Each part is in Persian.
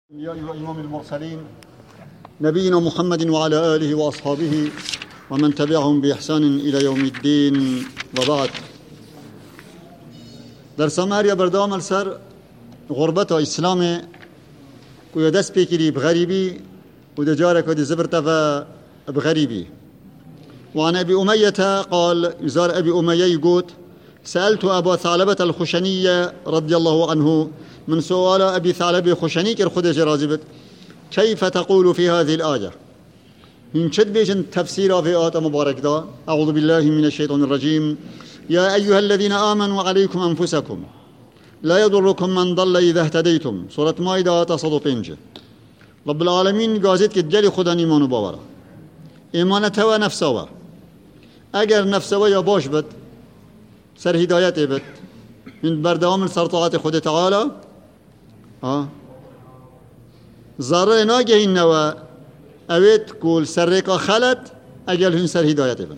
الأنبياء وإمام المرسلين نبينا محمد وعلى آله وأصحابه ومن تبعهم بإحسان إلى يوم الدين وبعد. در سامریا بردام السر غربت و اسلام و دست بکری بغریبی و دجاره کدی زبرت و بغریبی. وعن أبي أمية قال يزار أبي أمية يقول سألت أبا ثعلبة الخشني رضي الله عنه من سؤال أبي ثعلبة الخشني كالخدج رازبت كيف تقول في هذه الآية من شد بيجن تفسير في آية مبارك دا أعوذ بالله من الشيطان الرجيم يا أيها الذين آمنوا عليكم أنفسكم لا يضركم من ضل إذا اهتديتم سورة مائدة تصدو بينجه رب العالمين قازد كدجل خدا إيمان باورا إيمانته و نفسه اگر نفسه یا باش بد سر هدایت بد من بردوام سر طاعت خود تعالی ضرر ناگه این نوع اوید کول سر ریکا خلط اگر هن سر هدایت بد.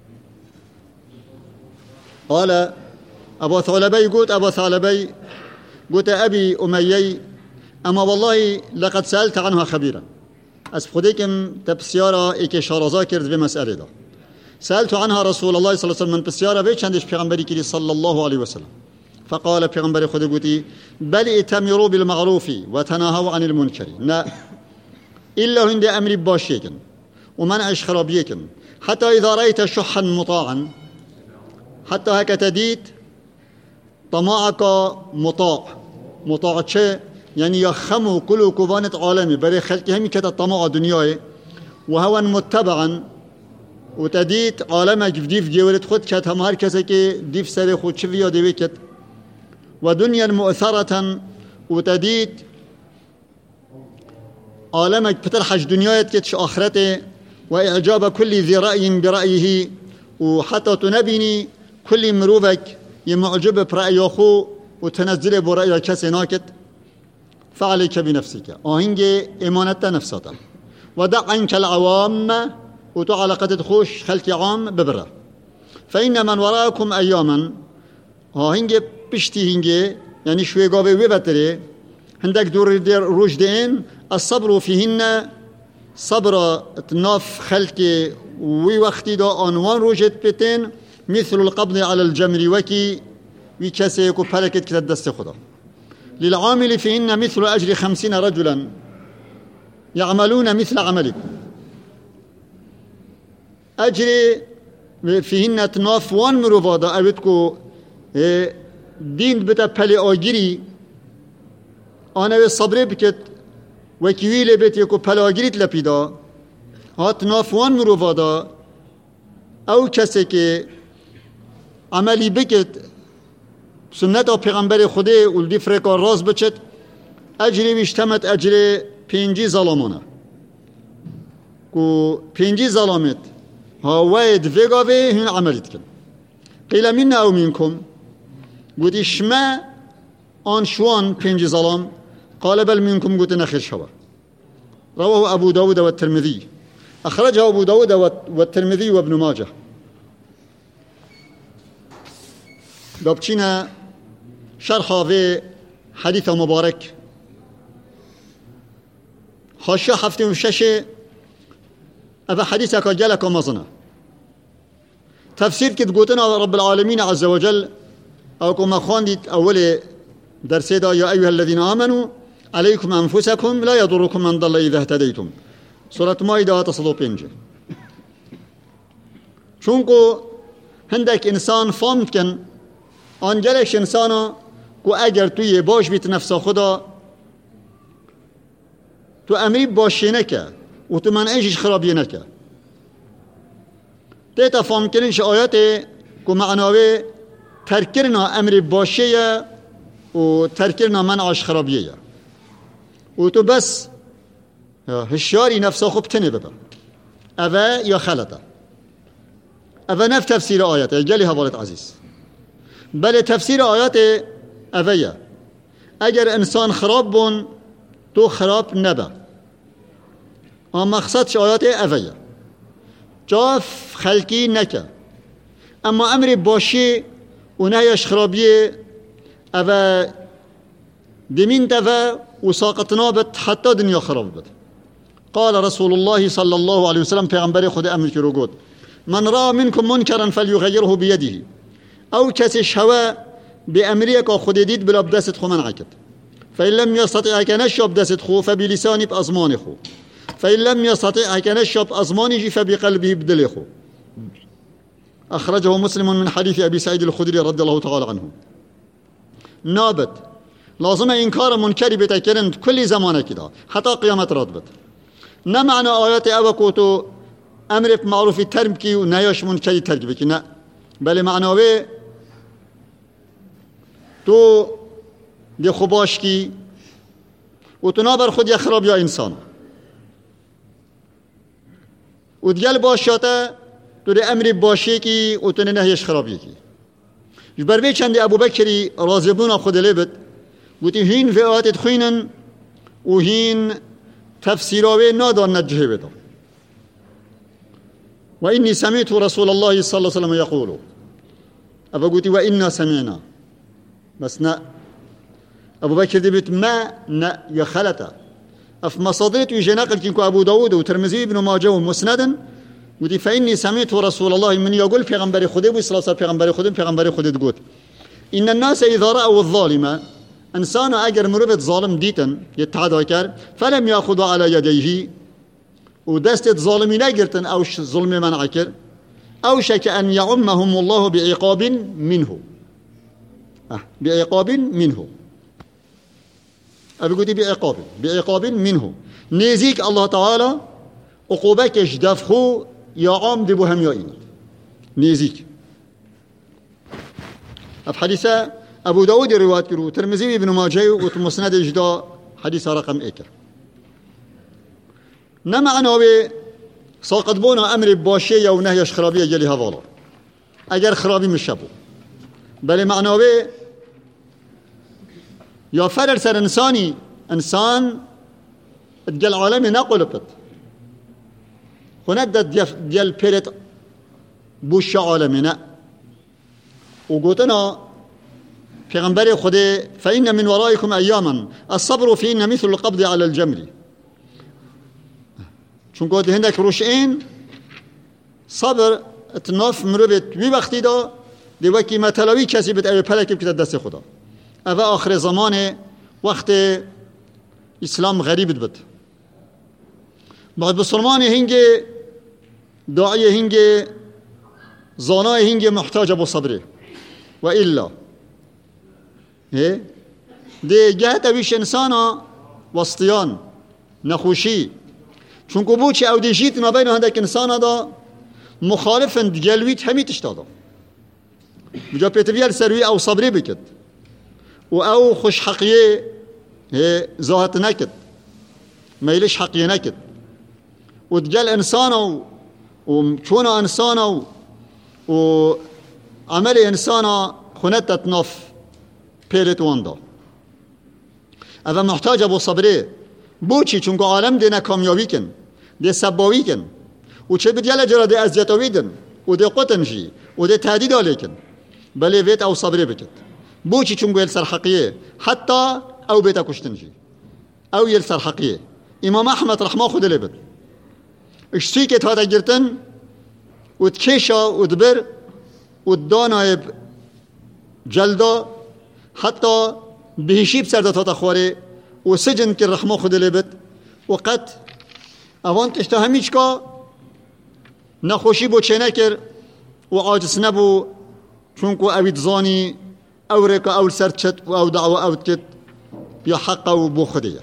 قال ابا ثعلبه قلت ابا ثعلبه قلت ابي اميي اما والله لقد سألت عنها خبيرا از خودی که تبسیارا ایک شارازا کرد به مسئله دا سألت عنها رسول الله صلی الله علیه و سلم من بسیارا به چندش پیغمبری کردی صلی الله علیه و سلم فقال پیغمبر خود گویی بل اتمروا بالمعروف و تناهوا عن المنکر نه الا هند امری باشه کن و منعش خرابیه کن حتی اذا رأيت شحا مطاعا حتی هک تدید طماعك مطاع چه يعني يخمو كل كوبانة عالمي بري خلقي همي كتا طماع دنياي وهوا متبعا وتديت عالمك في ديف جيولت خود كت هم هر كسا كي ديف سري خود شفيا ديوي كت ودنيا مؤثرة وتديت عالمك بترحج دنيايت كتش آخرته وإعجاب كل ذي رأي برأيه وحتى تنبيني كل مروفك يمعجب برأي أخو وتنزل برأي كسي ناكت فعليك بنفسك آهنگ إيمانت نفسك ودع عنك العوام وتعلقة تخوش خلق عام ببره فإن من وراءكم أياما آهنگ بشتي هنگ يعني شوي قابي وبتري هندك دور روش دين الصبر فيهن صبر تناف خلق وي وقتي دا عنوان روشت بتين مثل القبض على الجمر وكي وكسي يكو پلكت كتد دست خدا للعامل فيهن مثل أجر 50 رجلا يعملون مثل عملكم أجر فيهن تناف وان مروفادا أبتكو دين بتا پلي آگيري آنوه صبره بكت وكيويل بيت يكو پل آگيريت لپيدا تناف وان مروفادا او کسی که عملی بكت سنت پیغمبر خدا ولدی فرکار راز بچت اجری ویشتمت اجر 5 ظلمانه کو 5 ظلمت ها واید وگاوه هن عملیت کن قیل من او منکم گوتی شما آن شوان 5 ظلم قال بل منکم گوتی نخیر شوا رواه ابو داود و الترمذی اخرجه ابو داود و الترمذی و ابن ماجه دابچینه شرح في حديث مبارك خاشا حفتي وشاشة أبا حديثك جالك ومظنة تفسير كد قوتنا رب العالمين عز وجل أو كما خواندت أول درسي دا يا أيها الذين آمنوا عليكم أنفسكم لا يضركم من ضل إذا اهتديتم سورة مائدة تصدو بينجي چونكو هندك إنسان فهمت كن آنجلش إنسانا کو اگر توی باش بیت نفس خدا تو امری باشی نکه و تو منعش خرابی نکه دیتا فهم کنینش آیات کو معناوه ترکرنا امری باشیه و ترکرنا منعش خرابیه و تو بس هشیاری نفس خوب تنه ببر اوه یا خلطه اوه نف تفسیر آیات گلی حوالت عزیز بله تفسیر آیات اویا اگر انسان خراب بون تو خراب نبا اما مقصد آیات اویا جاف خلقی نکه اما امر باشی و نهیش خرابیه او دمین دفع و ساقط نابت حتی دنیا خراب بد. قال رسول الله صلی الله علیه وسلم پیغمبر خود امر که رو گفت من را منکم منکرا فلیغیره بیده، او کسی شوا به امری که خود دید بلا بدست خو منع کرد. فإن لم يستطع كنش بدست خو فبلسانه بأزمان خو، فإن لم يستطع كنش بأزمانه فبقلبه بدل خو. أخرجه مسلم من حديث أبي سعيد الخدري رضي الله تعالى عنه. نابت لازم إنكار منكر بتكرن كل زمان كده حتى قيامت راتبت. نه معنى آيات أبكوتو أمر بمعروف ترمكي ونهيش منكر ترجبكي، نه، بل معناه تو دی خوباش کی و تو نابر خود یا خراب یا انسان و دیگل باشاته تو دی امری باشی کی و تو نهیش خرابی کی. جبر بی چند ابو بکری راضی بونا خود لیبت گوتی هین في آیات خوینن و هین تفسیراوی نادان نجه بدا. و اینی سمعت رسول الله صلی الله علیه وسلم یقول، ابو گوتی و اینا سمعنا، بس نه ابو بكر دبت ما نا يا خلته اف مصادرت يجي نقل كنكو ابو داود وترمذي ابن ماجه ومسند ودي فاني سمعت رسول الله من يقول پیغمبر خدا بو صلوات پیغمبر خدا گفت ان الناس اذا راوا الظالم انسان اگر مروبت ظالم دیتن يتعدى كر فلم ياخذوا على يديه ودست ظالمي نگرتن او ظلم منع كر او شك ان يعمهم الله بعقاب منه بعقاب منه. أبي بعقاب منه نزيك الله تعالى عقوبتش دفخو يا عام دبو هم يا إيمان نزيك. في حديث أبو داود رواية كرو ترمذي ابن ماجه ومسند إجدا حديث رقم 8. نمعنا به ساقط بونا أمر باشية ونهيش خرابية جلي هذالا أجر خرابي مشبو، بل معناه به یا فرر سر انسان دل عالم نقلبت خونت دل پیرت بوش عالمی نه و گوتنا پیغمبر خدا فإن من ورائكم أياما الصبر فيهن مثل القبض على الجمر، چون گوت هندک روش این صبر اتناف مروبت وی وقتی دا دی وکی مطلوی کسی بت اوی پلکی بکت دست خدا. اوه آخر زمان وقت اسلام غریب بد بعد بسلمان هنگ داعی هنگ زانای هنگ محتاج ابو صبره و الا ده جهت اویش انسانا وسطیان نخوشی چون که بو چه او دیشیت نبین هندک انسانا دا مخالفند گلویت همیتش دادا بجا پیتویل سروی او صبری بکد و او خوش حقیه ظاهت نکد میلش حقیه نکد و دجال انسانا و چون انسانا و عمل انسانا خونت تتناف پیلت واندا اوه محتاج ابو صبره بوچی چونکه عالم ده نکامیابی کن ده سباوی کن و چه بدیال جرا ده ازیتاوی دن و ده قطنشی و ده تهدید آلی کن بله ویت او صبره بکد بوچی چونکه یل سر حقیه حتی او بیتا کشتنشی او یل سر حقیه. امام احمد رحمه خود لبد اشتی که تا گرتن و تکیشا و دبر و دانایب جلدا حتی بهشیب سرده تا خواره و سجن که رحمه خود لبد و قد اوان تشتا همیچ که نخوشی بو چه نکر و عاجز نبو چونکو اوید زانی او رکا او سرچت و او دعوه او تکت یا حق و بو خودیه.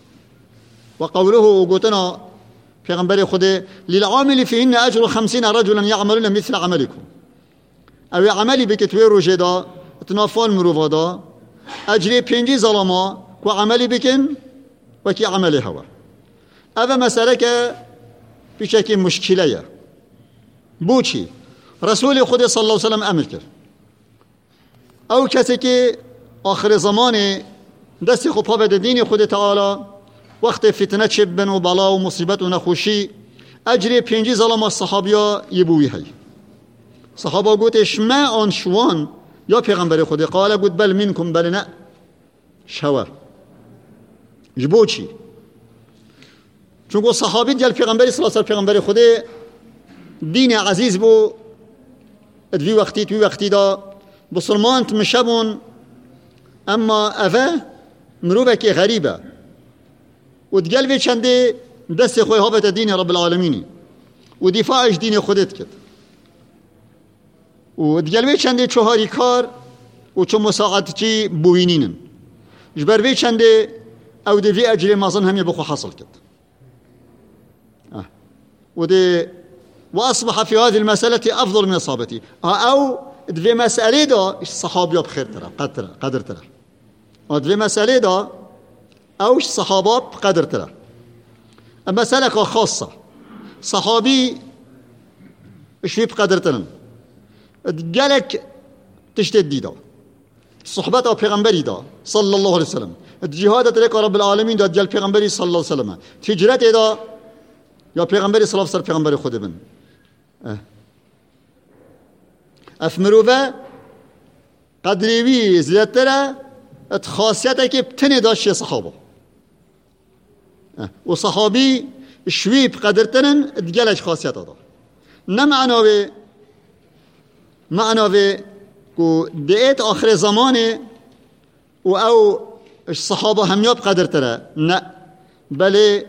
و قوله و قوتنا پیغمبر خوده للعامل فيهن اجر 50 رجلا يعملون مثل عملكم او عملی بکت وی روژه دا اتنافال مروفا دا اجری 5 ظلما و عملی بکن و کی عملی هوا. او مسئله که بشکل مشکلیه بوچی رسول خود صلی الله علیه وسلم امر کرد او کسی که آخر زمان دست خوب پا بده دین خود تعالی وقت فتنه چبن و بلا و مصیبت و نخوشی اجری 5 ظلم صحابیا یبوی هی. صحابه گوتش ما آن شوان یا پیغمبر خود قال گوت بل منکم بل نه شوا جبو چی؟ چون گو صحابی جل پیغمبری صلی الله علیه و پیغمبری خود دین عزیز بو ادوی وقتی دا بسلمانت مشبون اما اوه مروبه که غریبه و دگل وی چنده دست خوی هابت دین رب العالمینی و دفاعش دین خودت کد و دگل وی چنده چهاری کار و چون مساعدت چی بوینینن جبر وی چنده او دوی اجل مازن همی بخو حاصل کد وأصبح في هذه المسألة أفضل من إصابتي أو دوی مسئله دا صحابیا بخیر تره قدر تره دوی مسئله دا اوش صحابا بقدر تره مسألة خاصة صحابي شوي بقدر ترن جالك تشتد دي دا صحبت او پیغمبری دا صلى الله عليه وسلم الجهاد تلك رب العالمين دا جل پیغمبری صلى الله عليه وسلم تجرت دا یا پیغمبری صلى الله عليه وسلم پیغمبری خود بن افمروفا قدریوی زیادتره خاصیته که بتنی داشت صحابه و صحابی شوی بقدرتنن دگلش خاصیت دا نه معناوه که دیت آخر زمانه و او صحابه همیا بقدرتره نه بله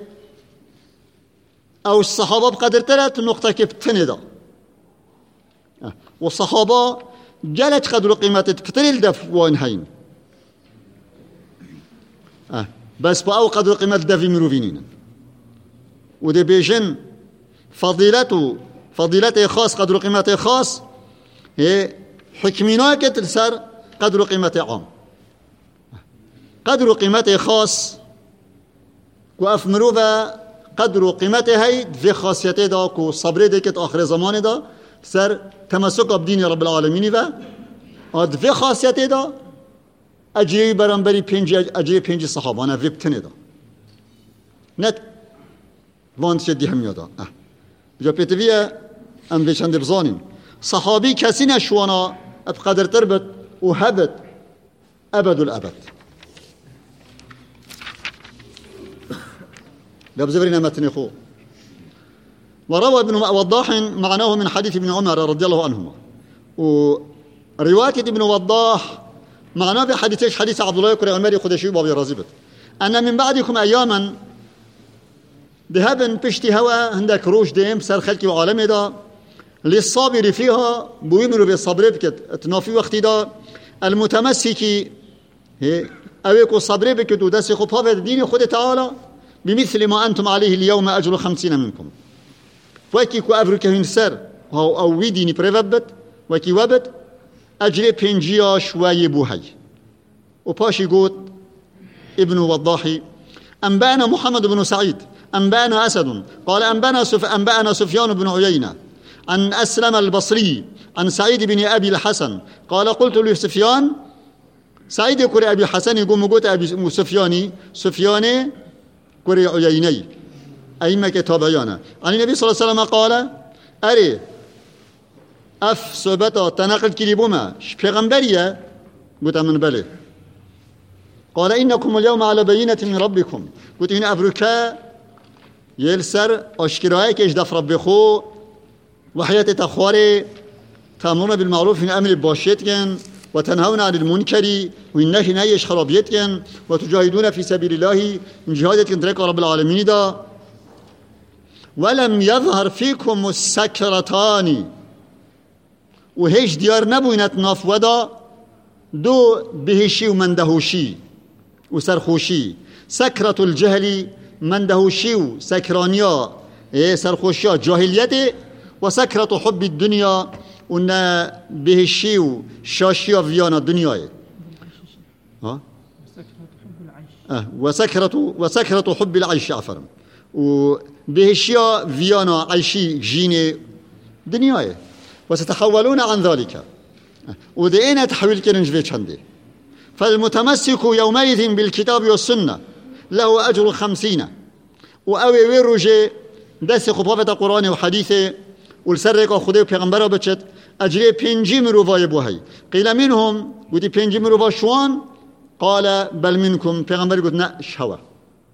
او صحابه بقدرتره تو نقطه که بتنی دا و صحابه جلت قدر قیمتت کتری الدف و انهاین بس با او قدر قیمت دفی مروفینین و ده بیشن فضیلت خاص قدر قیمت خاص حکمینای که تلسر قدر قیمت عام قدر قیمت خاص و اف مروفه قدر قیمت هی دفی خاصیت دا که صبره ده که آخر زمان دا سر تمسک اب دین رب العالمینی و دفی خاصیت دا اجری برانبری اجری 5 صحابانه ویبتنه دا نت وانت شدی هم یادا بجا پیتویه ام ویچنده بزانیم صحابی کسی نشوانا اب قدر تربت و هبت ابد الابد لابزبرين متن خو وروى ابن وضاح معناه من حديث ابن عمر رضي الله عنهما ورواية ابن وضاح معناه بحديث حديث عبد الله كري عمري خدشي بابي رازبت أن من بعدكم أياما ذهبن بشتي هوا عندك روش ديم سر خلقي وعالمي دا للصابر فيها بويمروا بالصبر بكت تنافي وقتي دا المتمسكي أويكو صبر بكت ودسي خبها الدين خد تعالى بمثل ما أنتم عليه اليوم أجر 50 منكم وكي كو أفريكا هنسر أو ويديني بريفبت وكي وبت أجري بينجيا شوي بوهي وباشي قوت ابن وضاحي أنبأنا محمد بن سعيد أنبأنا أسد قال أنبأنا سفيان بن عيينة عن أسلم البصري عن سعيد بن أبي الحسن قال قلت لسفيان سعيد كري أبي الحسن يقوم قوت أبي سفياني كري عييني أئمة كتابيانا عن النبي صلى الله عليه وسلم قال أري اف صحبتا تنقل كليبوما پیغمبریه قلت من بله قال إنكم اليوم على بينة من ربكم قلت إن أفريكا يلسر أشكرائي كيش دف رب خو وحياة تخواري تأمرون بالمعروف من أمر باشيتكن وتنهون عن المنكر والنهي نيش خرابيتكن وتجاهدون في سبيل الله من جهادتكن دريك رب العالمين دا ولم يظهر فيكم السكرتان و هیچ دیار نبوینت ناف ودا دو بهشی و مندهوشی و سرخوشی سکرت الجهلی مندهوشی و سکرانیا سرخوشیا جاهلیت و سکرت حب الدنیا و نه بهشی و شاشیا ویانا دنیای و سکرت حب العیش عفرم و بهشیا ویانا عیشی جین دنیای وستتحولون عن ذلك ودينا تحويل كرنجفي چنده فالمتمسك يومئذ بالكتاب والسنة له أجر 50 وأوي ويروجي دست خطافة قرآن وحديثه والسرق خده وبيغمبره بچت أجري 5 مروفا يبوهي قيل منهم ودي 5 مروفا شوان قال بل منكم بيغمبر قلت نا شهوة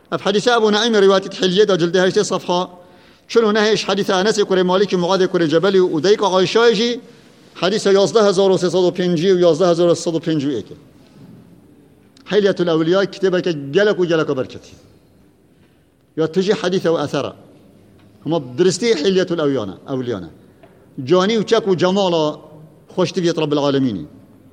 اف حديث ابو نعيم روايه حليه دا جلد 8 صفحه شنو نهش حديث انس كره مالك معاذ كره جبل وديك عائشه جي حديث 11350 و 11351 حليه الاولياء كتابك جلك بركتي يا تجي حديث واثره هم درستي حليه الاولياء جاني وشك وجمال خوش تبيت رب العالمين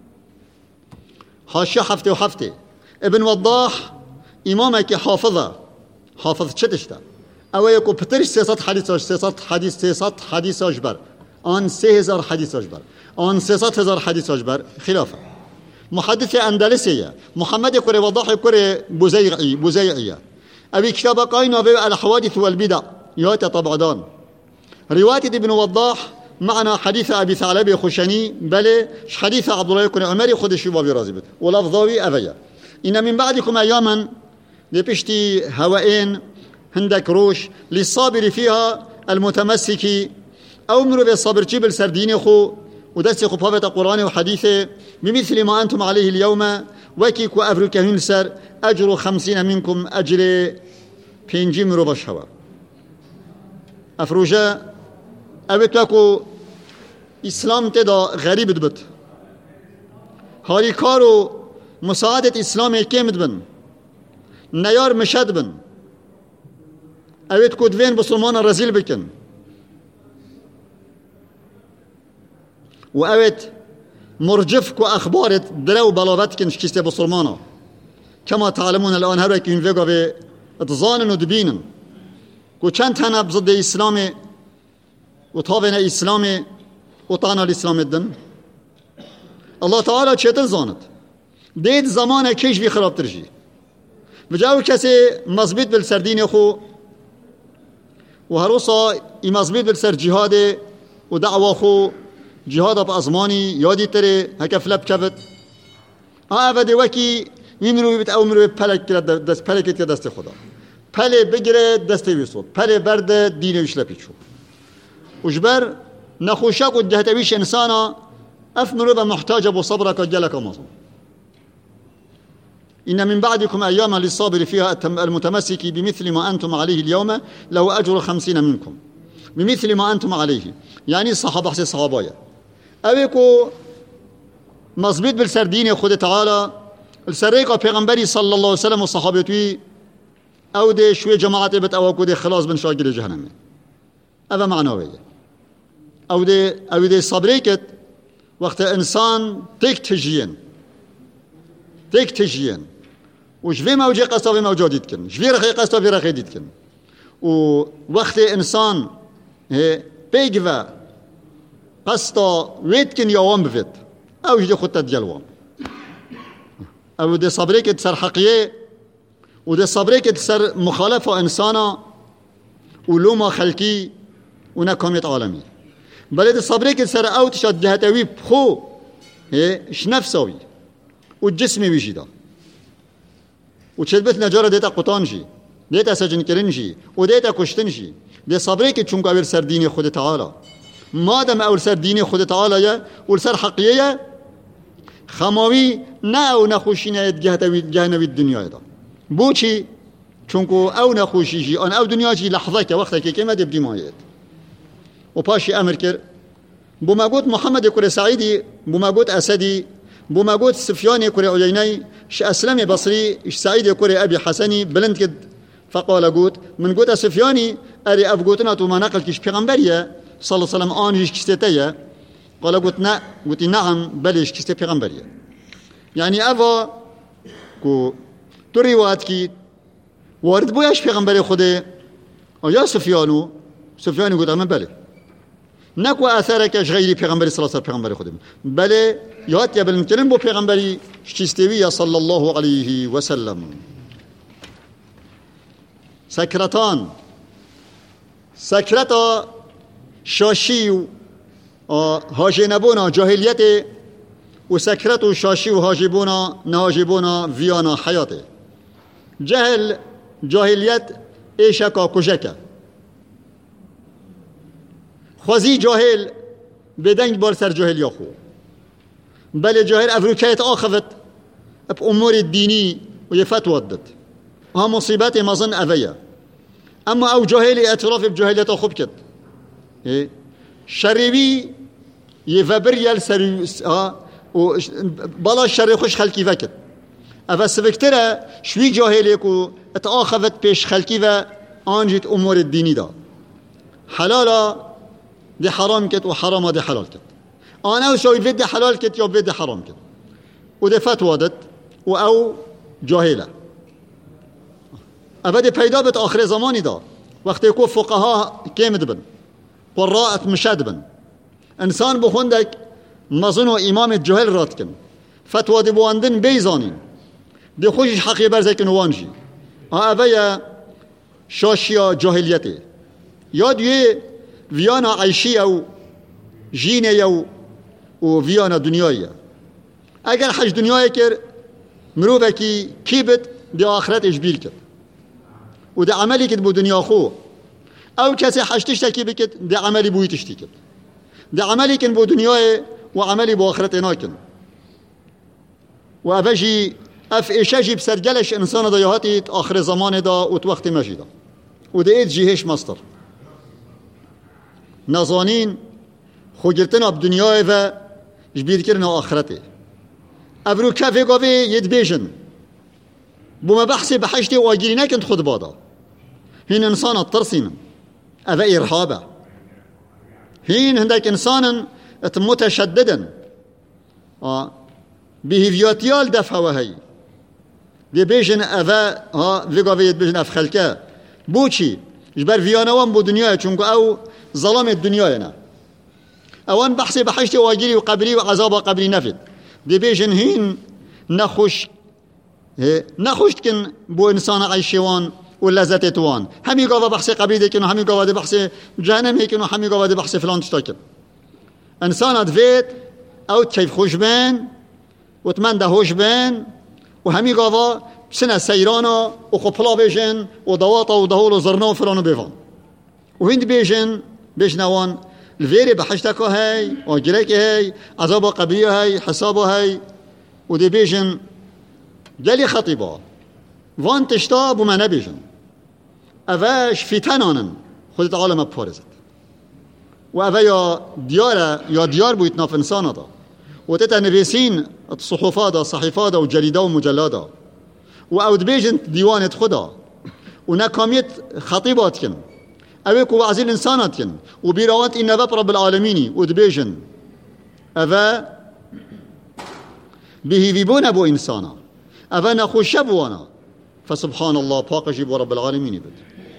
حاشا حفته ابن وضاح امامك حافظ چتشتا او يكو بترش 300 حديث اجبر آن 3000 حديث اجبر آن 300,000 حديث اجبر خلافه محدث اندلسيه محمد كوري وضاح كوري بوزيعيه ابي كتاب قاينه الحوادث والبدع يات طبعدان روايه ابن وضاح معنا حديث ابي ثعلبه خشني بل حديث عبد الله بن عمر خد شبابي رازبت ولفظاوي ابيا ان من بعدكم اياما لبشتي هوائين هندك روش للصابر فيها المتمسك او امر بالصبر جبل سردين خو ودرس خو بابت القران وحديثه بمثل ما انتم عليه اليوم وكيك وافركهن سر اجر 50 منكم اجر 5 مرو بشوا افروجا اوتلاكو اسلام تدا غريب دبت هاري كارو مساعدة اسلام كيمد بن نيار مشد بن اوت كودوين بسلمان رزيل بكن و اوت مرجفك واخبار درو بلاوتكن شكيستي بسلمانا كما تعلمون الان هر وكي ينفقوا في اتظانن ودبينن كو چند تنه ضد اسلامي وطابنا اسلامي وطعنا الاسلام الدن الله تعالى چطور زاند دید زمان کیش بی خراب ترجی بجاو کسی مضبوط بالسردین خو و هروسا ای مضبوط بالسر جهاد و دعوا خو جهاد اب ازمانی یادی تره هکا فلب کفت اوه وکی میمرو بیت او مرو پلک کرد دست خدا پله بگیره دست ویسود پله برد دین ویش لپیچو وجبر نخوشك وجهتويش إنسانا أفمروا بمحتاج أبو صبرك وجلك مصر إن من بعدكم أياما للصابر فيها المتمسك بمثل ما أنتم عليه اليوم لو أجر 50 منكم بمثل ما أنتم عليه يعني الصحابة حسي الصحابية أويكو مضبوط بالسردين خود تعالى السريقة پیغمبري صلى الله عليه وسلم والصحابة أو دي شوية جماعة بت أو دي خلاص بن شاقل جهنم هذا معنوية او دي صبريكت وقت انسان تيك تجين وشفي موجي قصة في موجود يتكن شفي رخي قصة في رخي يتكن ووقت انسان بيجفا قصة ويتكن يوم بفت او جدي خطة ديالوام او دي صبريكت سر حقية ودي صبريكت سر مخالفة انسانا ولوما خلقي ونكوميت عالمي بلد صبرك سر اوتش جهتوي بخو ايش نفسوي والجسم بيجيدا وشدبت نجاره ديتا قطانجي ديتا سجن كرنجي وديتا كشتنجي دي صبرك چونك اول سر دين خود تعالى ما دام اول سر دين خود تعالى يا والسر حقيقيه خماوي نا او نخوشينه جهتوي جهنوي الدنيا دا بوچي چونكو او نخوشيجي ان او دنياجي لحظه وقتك كما دبدي مايت وباشي امر كر بوماغوت محمد كوري سعيدي بوماغوت اسدي بوماغوت سفياني كوري عييني ش اسلمي بصري ش سعيد كوري ابي حسني بلند كد فقال قوت من قوت سفياني اري افغوتنا تو ما نقل كش پیغمبريه صلى الله عليه وسلم ان هيش كستيه قال قوت نا قلت نعم بلش كست پیغمبريه يعني افا كو تو روایت کی وارد بویش پیغمبر خوده یا سفیانی قلت من بله نكو اثرك غير پیغمبر صلى الله عليه وسلم پیغمبر خودم بله یاد یا بلنکلن بو پیغمبری شتیوی صلى الله عليه وسلم سكرتا شاشي هاجنبونا جاهليته وسكرت شاشي وهاجبونا نهاجبونا فيانا حياته جاهليت ايشكا كوجكا خوزی جاهل بدنگ بار سر جاهل یا خو بله جاهل افروکیت آخفت اب امور دینی و یه فتوى دد ها مصیبت مازن اویه. اما او جاهلی اعتراف بجاهلیت خوب کرد. شریوی یه وبریال سری و بالا شر خوش خلکی وکد. اول سوکتره شوی جاهلی کو اتآخذت پیش خلکی و آنجت امور دینی دا. حلالا دی حرام کد و حراما دی حلال کد. آنها شوی وید حلال کد یا وید حرام کد. و دی فتوا داد و او جاهله. ابد پیدا بت آخر زمانی دا وقتی کو فقها کم دبن قراءت مشاد بن انسان بخوندک مزن و امام جاهل رات کن فتوا دی بواندن بیزانین دی خوشش حقی برزه کن وانجی اویا شاشیا جاهلیته یا دیگه ویانا عیشی او جینه و ویانا دنیایی اگر حج دنیایی کر مروبه کی بد دی آخرت اجبیل کرد و ده عملی کد بو دنیا خو او کسی حشتش تکی بکد ده عملی بوی تشتی کد ده عملی کن بو دنیای و عملی بو آخرت ناکن و افجی اف ایشجی بسرگلش انسان دا یهاتی آخر زمان دا و تو وقت مجی دا و ده اید جیهش مستر نزانین خو گرتن اب دنیای و جبیر کرن آخرته ابرو کفه گاوه ید بیجن بما بحثي بحشتي واجري نكنت خد بادا هين انسان الترسين افا ارهابا هين هندك انسان متشددا بهيفياتيال دفع وهي دي بيجن افا ها فيغافيت بيجن اف خلكا بوشي جبر فيانا وان بو دنيا چونكو او ظلام الدنيا انا اوان بحثي بحشتي واجري وقبلي وعذاب قبلي نفد دي بيجن هين نخوشت کن بو انسان عیشوان و لذت توان همی گاوا بحث قبلی دیکن و همی گاوا دی بحث جهنم هیکن و همی گاوا دی بحث فلان تشتا کن انسان دوید او کیف خوش بین و تمن ده هوش بین و همی گاوا بسنه سیرانا و خپلا بیشن و دواتا و دهول و زرنا و فلانو بیوان و هند بیشنوان الویری بحشتکا هی آگیرک هی عذاب قبلی هی حساب هی و دی بیشن جالي خطيبا وان تشتاب وما نبيجن أفاش فتنانن خدت عالم بفارزت وأفا يا ديار بويتنا في إنسان دا وتتا نبيسين الصحفات الصحيفات والجريدة ومجلات وأود بيجن ديوانة خدا ونكامية خطيبات كن أبيكو وعزي الإنسانات كن وبيروات إن رب العالمين ودبيجن أفا به بيبون أبو إنسانا أفا نخوش بوانا فسبحان الله باق جيب رب العالمين بد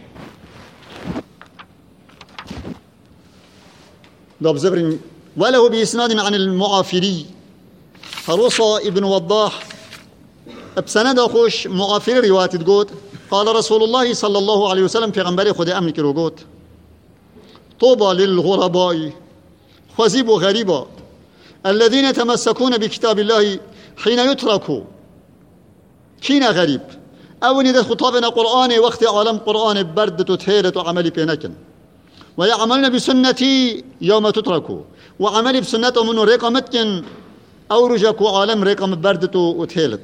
داب زبرين وله بإسناد عن المعافري فروصى ابن وضاح بسند خوش معافري رواية تقول قال رسول الله صلى الله عليه وسلم في غنبري خد أمن كروجوت طوبى للغرباء خزيب غريبا الذين يتمسكون بكتاب الله حين يتركوا كينا غريب أو ندى خطابنا قرآن وقت عالم قرآن بردت وتهيرت وعملي بينكن ويعملن بسنتي يوم تتركوا وعملي بسنته منه رقمتكن أو رجكوا عالم رقم بردت وتهيلت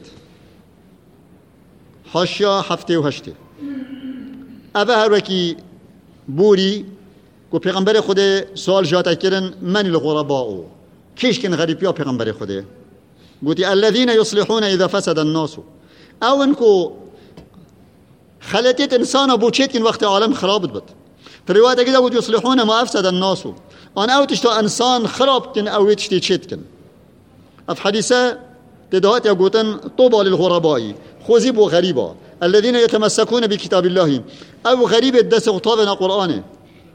حاشا حفتي وهشتي أبا هروكي بوري کو پیغمبر خود سوال جاتا کردن من الغرباء کیش کن غریبی ها پیغمبر خوده گوتی الذين يصلحون اذا فسد الناس او انکو خلطیت انسان بوچید کن وقت عالم خراب بود در روایت اگه بود يصلحون ما افسد الناس آن او تشتا انسان خراب کن او تشتی چید کن اف حدیثه تدهات یا گوتن طوبى للغرباء خزیب و غریبا الذين يتمسكون بكتاب الله او غریب دست خطابنا قرآنه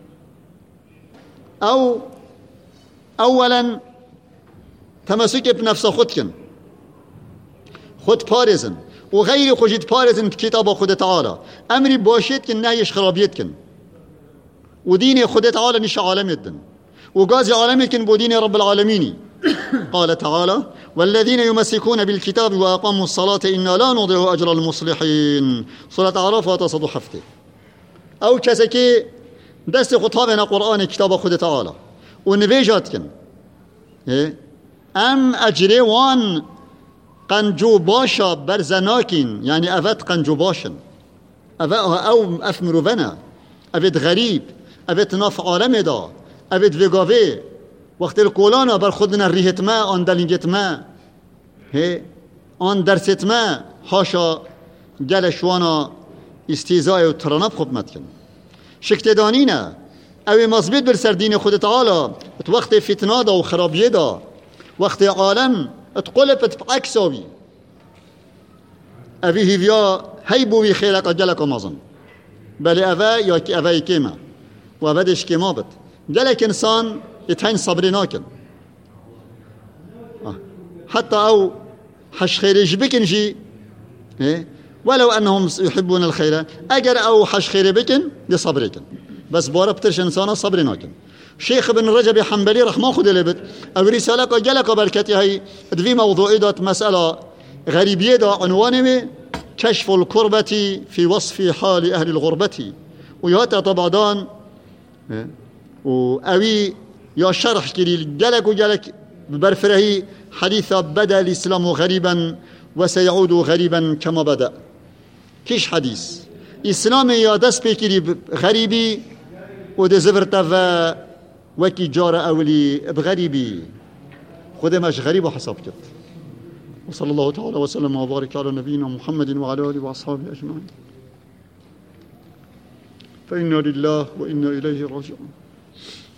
أو أولا تمسك بنفس خودكن خود بارزن وغير خجد بارزن بكتاب خود تعالى أمري باشيت كن نهيش خرابيتكن ودين خود تعالى نش عالم يدن وقاز عالم كن بودين رب العالمين قال تعالى والذين يمسكون بالكتاب وأقاموا الصلاة إنا لا نضيع أجر المصلحين صلاة عرفة تصد حفته أو كسكي دست خطابنا قرآن كتاب خود تعالى ونبيجات كن ام اجري وان قنجو باشا برزناكين يعني افت قنجو باشن او افمرونا اوید غریب اوید ناف عالم دا اوید وگاوه وقتی الکولانا بر خودنا ریحت ما آن دلینگت ما آن درست ما هاشا گلشوانا استیزای و ترانب خوب مدکن شکتدانی نه اوی مزبید بر سر دین خود تعالی ات وقت فتنه دا و خرابیه دا وقت عالم ات قلبت بعکساوی اوی هیویا هی بوی خیلک گلک آمازن بله اوی یا که اوی کیمه و اویدش کیما بد گلک انسان اتهین صبری ناکن حتى او حش خيرج بكن جي ولو انهم يحبون الخير اجر او حش خير بكن لصبركن بس بورا بترش انسان صبر ناكن شيخ ابن رجب حنبلي رحمه خد لبت او رساله جلك بركتي هي في موضوع دات مساله غريبيه دا عنوانه كشف الكربة في وصف حال اهل الغربة وياتا طبعا واوي يا شرح كلي جلك برفرهي حديث بدأ الإسلام غريبا وسيعود غريبا كما بدأ كيش حديث إسلام يا دست بكري غريبي وده زفرت وكي جار أولي بغريبي خده مش غريب وحساب كت وصلى الله تعالى وسلم وبارك على نبينا محمد وعلى آله وأصحابه أجمعين فإنا لله وإنا إليه راجعون